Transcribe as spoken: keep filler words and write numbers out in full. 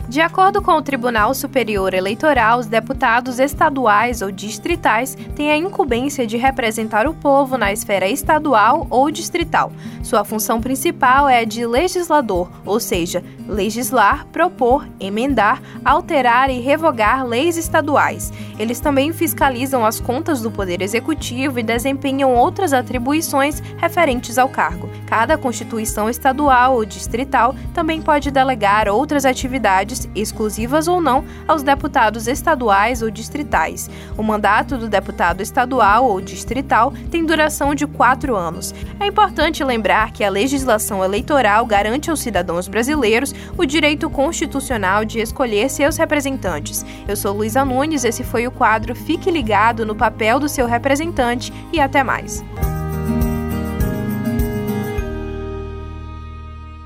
De acordo com o Tribunal Superior Eleitoral, os deputados estaduais ou distritais têm a incumbência de representar o povo na esfera estadual ou distrital. Sua função principal é a de legislador, ou seja, legislar, propor, emendar, alterar e revogar leis estaduais. Eles também fiscalizam as contas do Poder Executivo e desempenham outras atribuições referentes ao cargo. Cada constituição estadual ou distrital também pode delegar outras atividades, exclusivas ou não, aos deputados estaduais ou distritais. O mandato do deputado estadual ou distrital tem duração de quatro anos. É importante lembrar que a legislação eleitoral garante aos cidadãos brasileiros o direito constitucional de escolher seus representantes. Eu sou Luísa Nunes, esse foi o quadro Fique Ligado no Papel do Seu Representante e até mais.